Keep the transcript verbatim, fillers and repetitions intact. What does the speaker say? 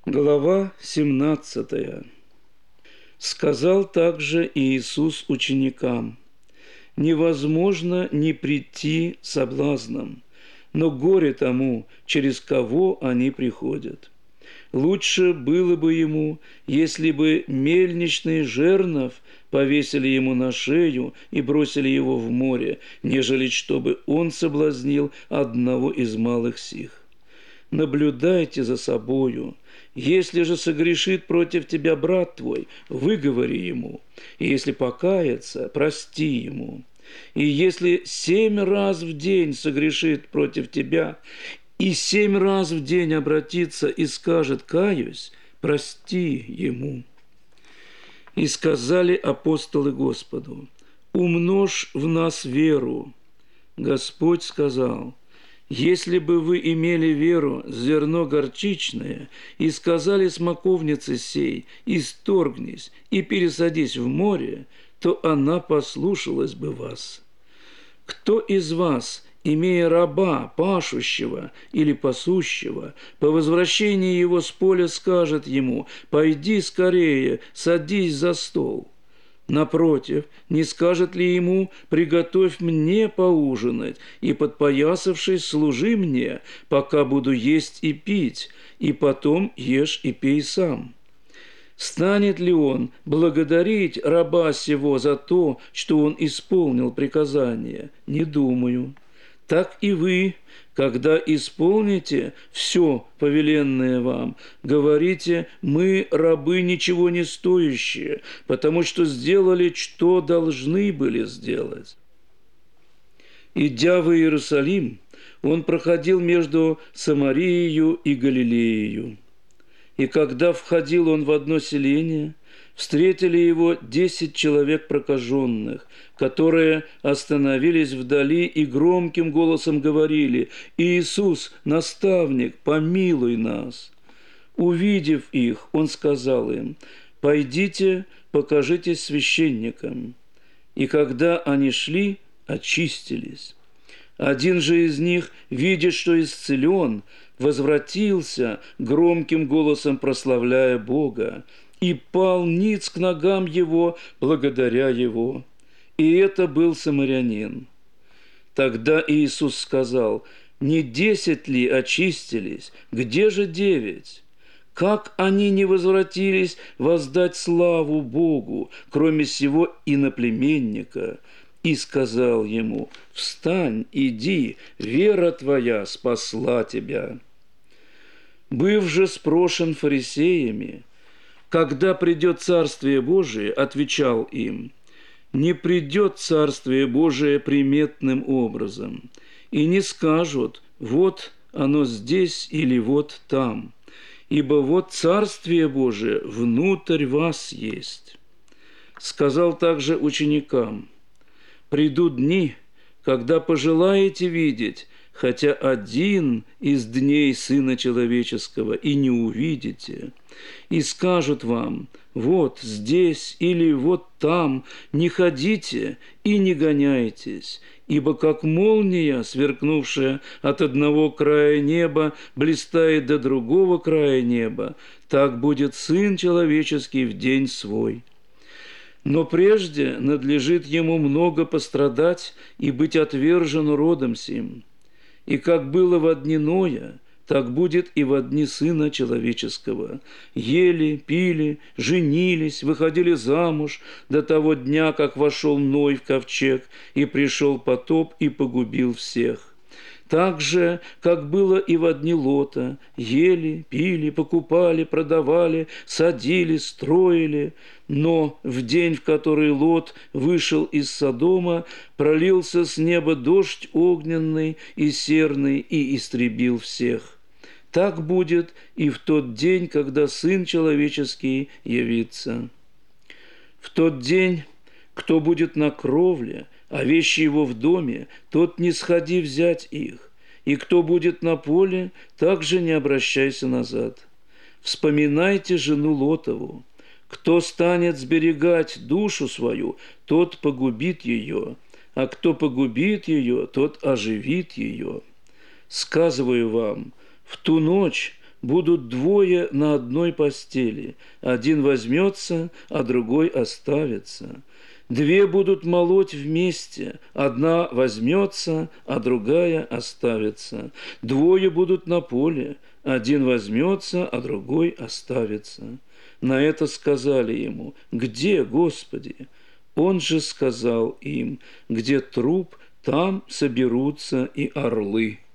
Глава семнадцатая. Сказал также Иисус ученикам: «Невозможно не прийти соблазном, но горе тому, через кого они приходят. Лучше было бы ему, если бы мельничный жернов повесили ему на шею и бросили его в море, нежели чтобы он соблазнил одного из малых сих. Наблюдайте за собою. Если же согрешит против тебя брат твой, выговори ему, и если покается, прости ему. И если семь раз в день согрешит против тебя, и семь раз в день обратится и скажет: каюсь, прости ему». И сказали апостолы Господу: «Умножь в нас веру». Господь сказал: «Если бы вы имели веру, зерно горчичное, и сказали смоковнице сей: исторгнись и пересадись в море, то она послушалась бы вас. Кто из вас, имея раба, пашущего или пасущего, по возвращении его с поля скажет ему: пойди скорее, садись за стол? Напротив, не скажет ли ему: приготовь мне поужинать, и, подпоясавшись, служи мне, пока буду есть и пить, и потом ешь и пей сам? Станет ли он благодарить раба сего за то, что он исполнил приказание? Не думаю. Так и вы, когда исполните все повеленное вам, говорите: мы, рабы, ничего не стоящие, потому что сделали, что должны были сделать». Идя в Иерусалим, он проходил между Самарией и Галилеей. И когда входил он в одно селение, встретили его десять человек прокаженных, которые остановились вдали и громким голосом говорили: «Иисус, наставник, помилуй нас». Увидев их, он сказал им: «Пойдите, покажитесь священникам». И когда они шли, очистились. Один же из них, видя, что исцелен, возвратился, громким голосом прославляя Бога, и пал ниц к ногам его, благодаря его. И это был самарянин. Тогда Иисус сказал: «Не десять ли очистились? Где же девять? Как они не возвратились воздать славу Богу, кроме сего иноплеменника?» И сказал ему: «Встань, иди, вера твоя спасла тебя». Быв же спрошен фарисеями: «Когда придет Царствие Божие?» отвечал им: «Не придет Царствие Божие приметным образом, и не скажут: вот оно здесь или вот там, ибо вот Царствие Божие внутрь вас есть». Сказал также ученикам: «Придут дни, когда пожелаете видеть хотя один из дней Сына Человеческого, и не увидите, и скажут вам: вот здесь или вот там, не ходите и не гоняйтесь, ибо как молния, сверкнувшая от одного края неба, блистает до другого края неба, так будет Сын Человеческий в день свой. Но прежде надлежит ему много пострадать и быть отвержен родом сим. И как было во дни Ноя, так будет и во дни Сына Человеческого. Ели, пили, женились, выходили замуж до того дня, как вошел Ной в ковчег, и пришел потоп и погубил всех. Так же, как было и во дни Лота: ели, пили, покупали, продавали, садили, строили. Но в день, в который Лот вышел из Содома, пролился с неба дождь огненный и серный и истребил всех. Так будет и в тот день, когда Сын Человеческий явится. В тот день, кто будет на кровле, а вещи его в доме, тот не сходи взять их, и кто будет на поле, также не обращайся назад. Вспоминайте жену Лотову. Кто станет сберегать душу свою, тот погубит ее, а кто погубит ее, тот оживит ее. Сказываю вам, в ту ночь, будут двое на одной постели, один возьмется, а другой оставится. Две будут молоть вместе, одна возьмется, а другая оставится. Двое будут на поле, один возьмется, а другой оставится. На это сказали ему: «Где, Господи?» Он же сказал им: «Где труп, там соберутся и орлы».